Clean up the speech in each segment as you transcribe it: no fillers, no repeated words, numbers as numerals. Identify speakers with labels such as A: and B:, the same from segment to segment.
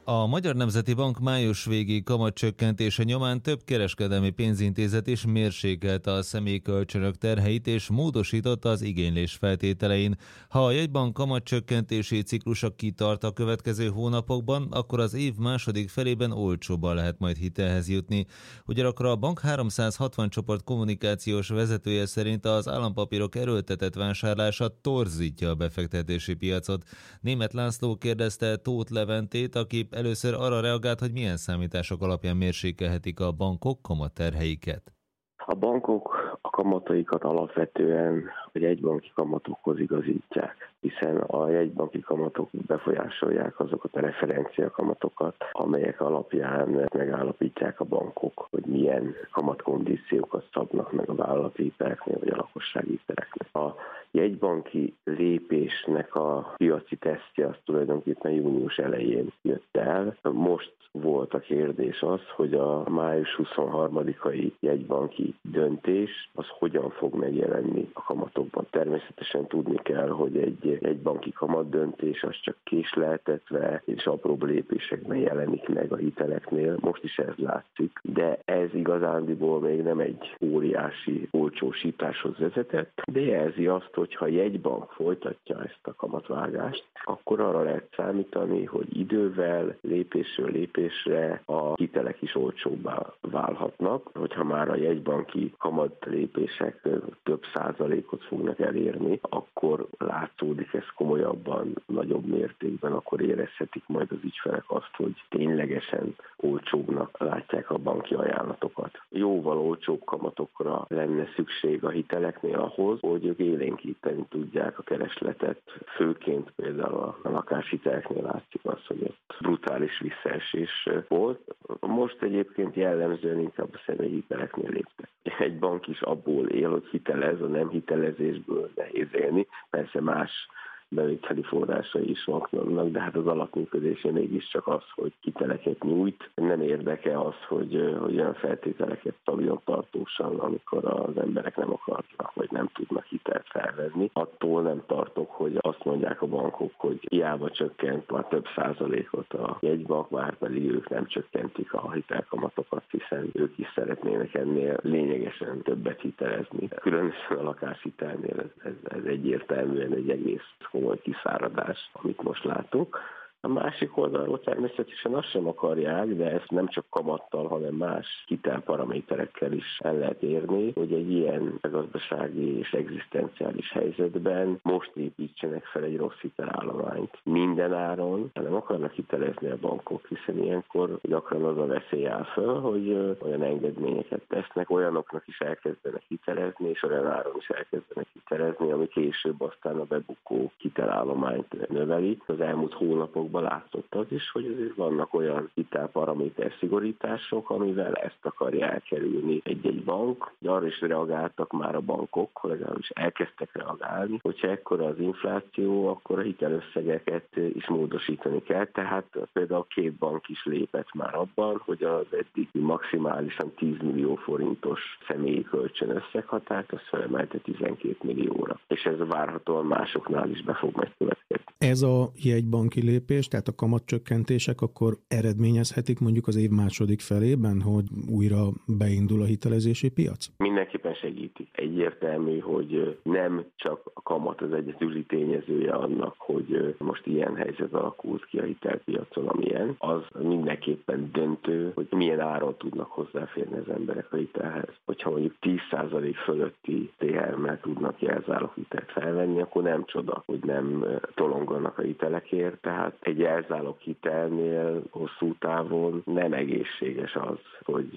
A: A Magyar Nemzeti Bank május végi kamatcsökkentése nyomán több kereskedelmi pénzintézet is mérsékelte a személykölcsönök terheit és módosította az igénylés feltételein. Ha a jegybank kamatcsökkentési ciklusa kitart a következő hónapokban, akkor az év második felében olcsóbban lehet majd hitelhez jutni. Ugyanakkor a bank 360 csoport kommunikációs vezetője szerint az állampapírok erőltetett vásárlása torzítja a befektetési piacot. Németh László kérdezte Tóth Leventét, aki először arra reagált, hogy milyen számítások alapján mérsékelhetik a bankok kamatterheiket.
B: A bankok a kamataikat alapvetően a jegybanki kamatokhoz igazítják, hiszen a jegybanki kamatok befolyásolják azokat a referencia kamatokat, amelyek alapján megállapítják a bankok, hogy milyen kamatkondíciókat szabnak meg a vállalati hiteleknél vagy a lakossági hiteleknél. A jegybanki lépésnek a piaci tesztje az tulajdonképpen június elején jött el. Most volt a kérdés az, hogy a május 23-ai jegybanki döntés az hogyan fog megjelenni a kamatokban. Természetesen tudni kell, hogy egy banki kamatdöntés az csak késleltetve és apróbb lépésekben jelenik meg a hiteleknél. Most is ez látszik, de ez igazándiból még nem egy óriási olcsósításhoz vezetett, de jelzi azt, hogy ha jegybank folytatja ezt a kamatvágást, akkor arra lehet számítani, hogy idővel, lépésről lépésre a hitelek is olcsóbbá válhatnak, hogyha már a jegybanki kamatlépések több százalékot fognak elérni, akkor látszódik ez komolyabban, nagyobb mértékben, akkor érezhetik majd az ügyfelek azt, hogy ténylegesen olcsóbbnak látják a banki ajánlatokat. Jóval olcsóbb kamatokra lenne szükség a hiteleknél ahhoz, hogy ők élénkíteni tudják a keresletet. Főként például a lakáshiteleknél látszik azt, hogy ott brutális visszaesés volt. Most egyébként jellemzően inkább a személyi hiteleknél léptek. Egy bank is abból él, hogy hitelez, a nem hitelezésből nehéz élni. Persze más bevételi forrásai is vannak, de hát az alapműködése mégiscsak az, hogy hiteleket nyújt. Nem érdeke az, hogy olyan feltételeket szabjon tartósan, amikor az emberek nem akarnak, vagy nem tudnak hitelt felvenni. Attól nem tartok, hogy azt mondják a bankok, hogy hiába csökkent már több százalékot a jegybank, már pedig ők nem csökkentik a hitelkamatokat, hiszen ők is szeretnének ennél lényegesen többet hitelezni. Különösen a lakáshitelnél ez egyértelműen egy egész komoly kiszáradás, amit most látunk. A másik oldalról természetesen azt sem akarják, de ezt nem csak kamattal, hanem más hitelparaméterekkel is el lehet érni, hogy egy ilyen gazdasági és egzisztenciális helyzetben most építsenek fel egy rossz hitelállományt minden áron, nem akarnak hitelezni a bankok, hiszen ilyenkor gyakran az a veszély áll föl, hogy olyan engedményeket tesznek, olyanoknak is elkezdenek hitelezni, és olyan áron is elkezdenek hitelezni, ami később aztán a bebukó hitelállományt növeli. Az elmúlt hónapokban látszott az is, hogy azért vannak olyan hitelparaméter szigorítások, amivel ezt akarja elkerülni egy bank. Arra is reagáltak már a bankok, legalábbis elkezdtek reagálni, hogyha ekkora az infláció, akkor a hitelösszegeket is módosítani kell. Tehát például 2 bank is lépett már abban, hogy az eddig maximálisan 10 millió forintos személyi kölcsönösszeghatárt, azt felemelte 12 millióra. És ez várhatóan másoknál is be fog megkövetkezni.
C: Ez a jegybanki lépés, tehát a kamatcsökkentések akkor eredményezhetik mondjuk az év második felében, hogy újra beindul a hitelezési piac?
B: Mindenképpen segíti. Egyértelmű, hogy nem csak a kamat az egyedüli tényezője annak, hogy most ilyen helyzet alakult ki a hitelpiacon, amilyen. Az mindenképpen döntő, hogy milyen áron tudnak hozzáférni az emberek a hitelhez. Hogyha mondjuk 10% fölötti THM-mel tudnak jelzáloghitelt felvenni, akkor nem csoda, hogy nem tolonganak a hitelekért. Tehát egy jelzáloghitelnél hosszú távon nem egészséges az, hogy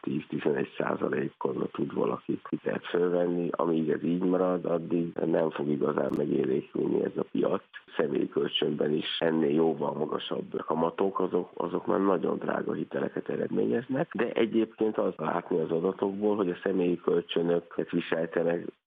B: 9-10-11%-on tud valaki hitelt fölvenni. Amíg ez így marad, addig nem fog igazán megélénkülni ez a piac. Személyi kölcsönben is ennél jóval magasabb kamatok, azok már nagyon drága hiteleket eredményeznek, de egyébként az látni az adatokból, hogy a személyi kölcsönöket viseltenek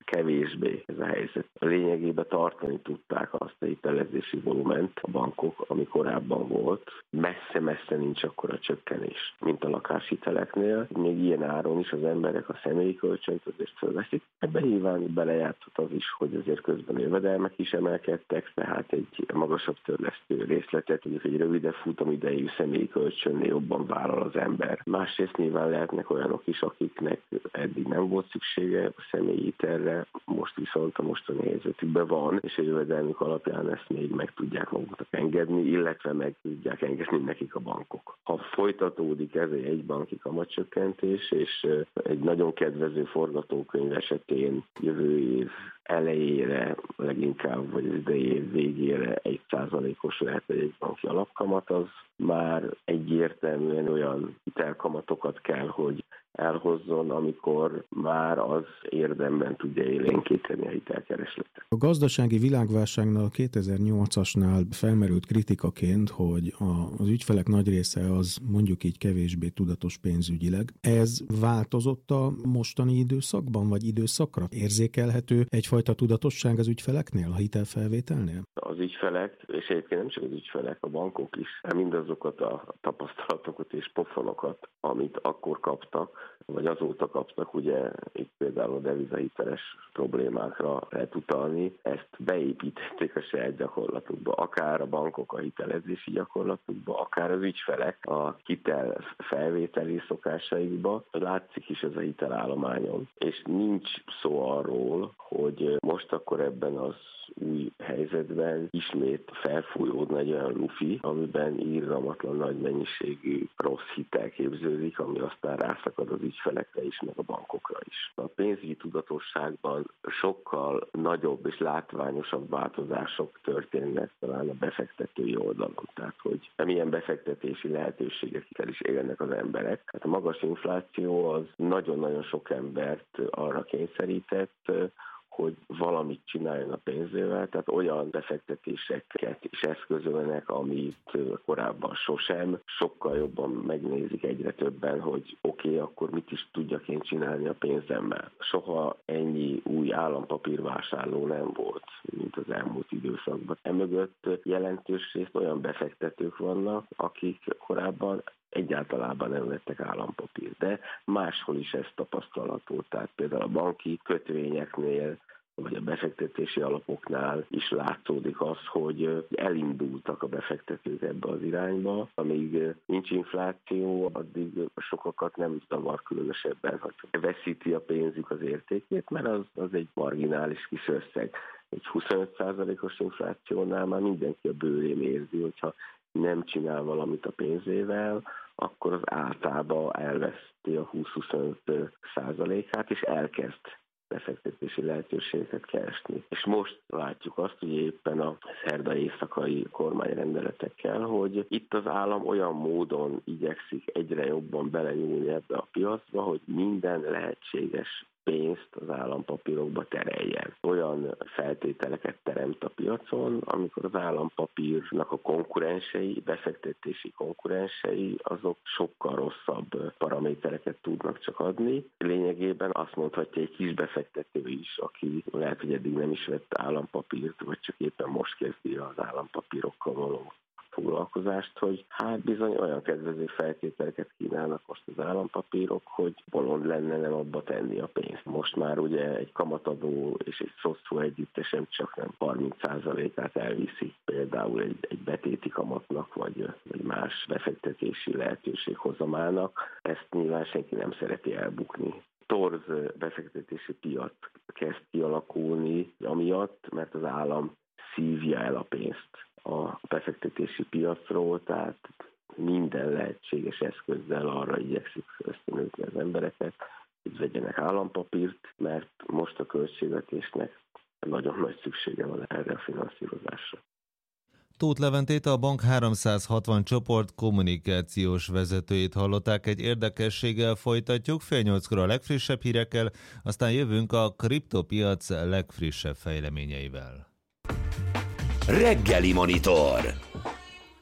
B: kevésbé ez a helyzet. A lényegében tartani tudták azt a hitelezési volument a bankok, ami korábban volt. Messze-messze nincs akkora csökkenés, mint a lakáshiteleknél. Még ilyen áron is az emberek a személyi kölcsönt azért fölveszik. Ebben nyilván belejátszott az is, hogy azért közben jövedelmek is emelkedtek, tehát egy magasabb törlesztő részletet, mondjuk egy rövidebb futamidejű személyi kölcsönnél jobban vállal az ember. Másrészt nyilván lehetnek olyanok is, akiknek eddig nem volt szüksége a személyi hitelre, most viszont a mostani helyzetükben van, és a jövedelmük alapján ezt még meg tudják maguknak engedni, illetve meg tudják engedni nekik a bankok. Ha folytatódik ez egy jegybanki kamatcsökkentés, és egy nagyon kedvező forgatókönyv esetén jövő év elejére, leginkább, vagy az idei év végére 1%-os lehet egy jegybanki alapkamat, az már egyértelműen olyan hitelkamatokat kell, hogy elhozzon, amikor már az érdemben tudja élénkíteni a hitelkeresletet.
C: A gazdasági világválságnál 2008-asnál felmerült kritikaként, hogy az ügyfelek nagy része az mondjuk így kevésbé tudatos pénzügyileg. Ez változott a mostani időszakban, vagy időszakra? Érzékelhető egyfajta tudatosság az ügyfeleknél, a hitelfelvételnél?
B: Az ügyfelek, és egyébként nem csak az ügyfelek, a bankok is, mindazokat a tapasztalatokat és pofonokat, amit akkor kaptak, vagy azóta kaptak, ugye itt például a devizahiteles problémákra lehet utalni, ezt beépítették a saját gyakorlatukba, akár a bankok a hitelezési gyakorlatukba, akár az ügyfelek a hitel felvételi szokásaikba. Látszik is ez a hitelállományon, és nincs szó arról, hogy most akkor ebben az új helyzetben ismét felfújódna egy olyan lufi, amiben irgalmatlan nagy mennyiségű rossz hitel képződik, ami aztán rászakad az ügyfelekre is, meg a bankokra is. A pénzügyi tudatosságban sokkal nagyobb és látványosabb változások történnek talán a befektetői oldalon. Tehát, hogy milyen befektetési lehetőségekkel is élnek az emberek. Hát a magas infláció az nagyon-nagyon sok embert arra kényszerített, hogy valamit csináljon a pénzével, tehát olyan befektetéseket is eszközölnek, amit korábban sosem, sokkal jobban megnézik egyre többen, hogy oké, akkor mit is tudjak én csinálni a pénzemmel. Soha ennyi új állampapírvásárló nem volt, mint az elmúlt időszakban. Emögött jelentős részt olyan befektetők vannak, akik korábban egyáltalában nem vettek állampapírt, de máshol is ezt tapasztalható, tehát például a banki kötvényeknél, vagy a befektetési alapoknál is látszódik az, hogy elindultak a befektetők ebbe az irányba. Amíg nincs infláció, addig sokakat nem zavar különösebben, hogy veszíti a pénzük az értékét, mert az egy marginális kis összeg. Egy 25%-os inflációnál már mindenki a bőrén érzi, hogyha nem csinál valamit a pénzével, akkor az általában elveszti a 20-25%-át, és elkezd befektetési lehetőségeket keresni. És most látjuk azt, hogy éppen a szerda éjszakai kormányrendeletekkel, hogy itt az állam olyan módon igyekszik egyre jobban belenyúlni ebbe a piacba, hogy minden lehetséges pénzt az állampapírokba tereljen. Olyan feltételeket teremt a piacon, amikor az állampapírnak a konkurensei, befektetési konkurensei, azok sokkal rosszabb paramétereket tudnak csak adni. Lényegében azt mondhatja egy kis befektető is, aki lehet, hogy eddig nem is vett állampapírt, vagy csak éppen most kezdi az állampapírokkal való foglalkozást, hogy hát bizony olyan kedvező feltételeket kínálnak most az állampapírok, hogy bolond lenne nem abba tenni a pénzt. Most már ugye egy kamatadó és egy szosztó együttesen csak nem 30%-át elviszi például egy betéti kamatnak, vagy más befektetési lehetőség hozamának. Ezt nyilván senki nem szereti elbukni. Torz befektetési piac kezd kialakulni amiatt, mert az állam szívja el a pénzt a befektetési piacról, tehát minden lehetséges eszközzel arra igyekszik ösztönözni az embereket, hogy vegyenek állampapírt, mert most a költségvetésnek nagyon nagy szüksége van erre a finanszírozásra.
A: Tóth Leventét, a Bank 360 csoport kommunikációs vezetőjét hallották. Egy érdekességgel folytatjuk, 7:30-kor a legfrissebb hírekkel, aztán jövünk a kriptopiac legfrissebb fejleményeivel.
D: Reggeli Monitor.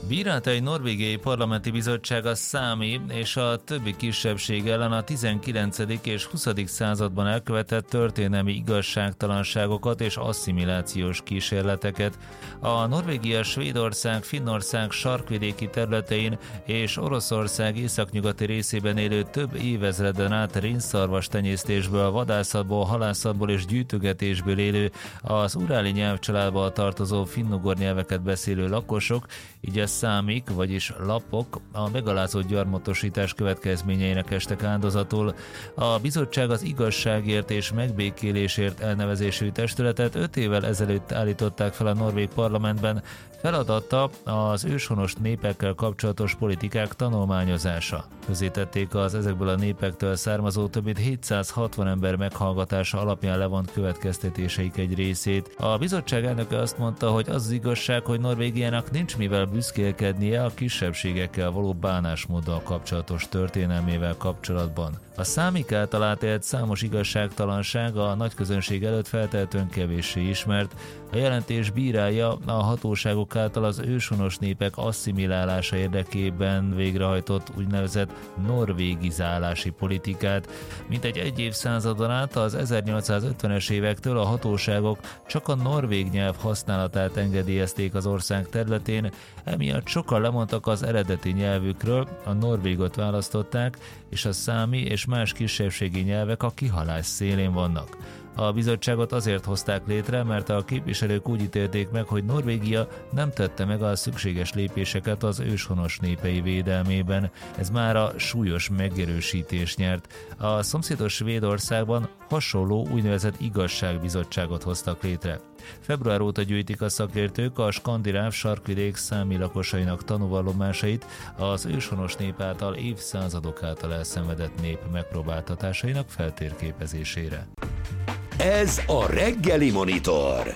A: Bírálta egy norvégiai parlamenti bizottság a számi és a többi kisebbség ellen a 19. és 20. században elkövetett történelmi igazságtalanságokat és asszimilációs kísérleteket. A Norvégia, Svédország, Finnország sarkvidéki területein és Oroszország északnyugati részében élő több évezreden át rénszarvas tenyésztésből, vadászatból, halászatból és gyűjtögetésből élő, az uráli nyelvcsaládba tartozó finnugor nyelveket beszélő lakosok, így a számik, vagyis lapok a megalázott gyarmatosítás következményeinek estek áldozatul. A bizottság az igazságért és megbékélésért elnevezésű testületet 5 évvel ezelőtt állították fel a norvég parlamentben. Feladata az őshonos népekkel kapcsolatos politikák tanulmányozása. Közzétették az ezekből a népektől származó több mint 760 ember meghallgatása alapján levont következtetéseik egy részét. A bizottság elnöke azt mondta, hogy az igazság, hogy Norvégiának nincs mivel büszkélkednie a kisebbségekkel való bánásmóddal kapcsolatos történelmével kapcsolatban. A számik által átélt számos igazságtalanság a nagyközönség előtt feltehetően kevéssé ismert. A jelentés bírálja a hatóságok által az őshonos népek asszimilálása érdekében végrehajtott úgynevezett norvégizálási politikát. Mintegy egy évszázadon át az 1850-es évektől a hatóságok csak a norvég nyelv használatát engedélyezték az ország területén, emiatt sokan lemondtak az eredeti nyelvükről, a norvégot választották, és a számi és más kisebbségi nyelvek a kihalás szélén vannak. A bizottságot azért hozták létre, mert a képviselők úgy ítélték meg, hogy Norvégia nem tette meg a szükséges lépéseket az őshonos népei védelmében. Ez már a súlyos megerősítést nyert. A szomszédos Svédországban hasonló úgynevezett igazságbizottságot hoztak létre. Február óta gyűjtik a szakértők a skandináv sarkvidék számi lakosainak tanúvallomásait az őshonos nép által évszázadok által elszenvedett nép megpróbáltatásainak feltérképezésére.
D: Ez a Reggeli Monitor.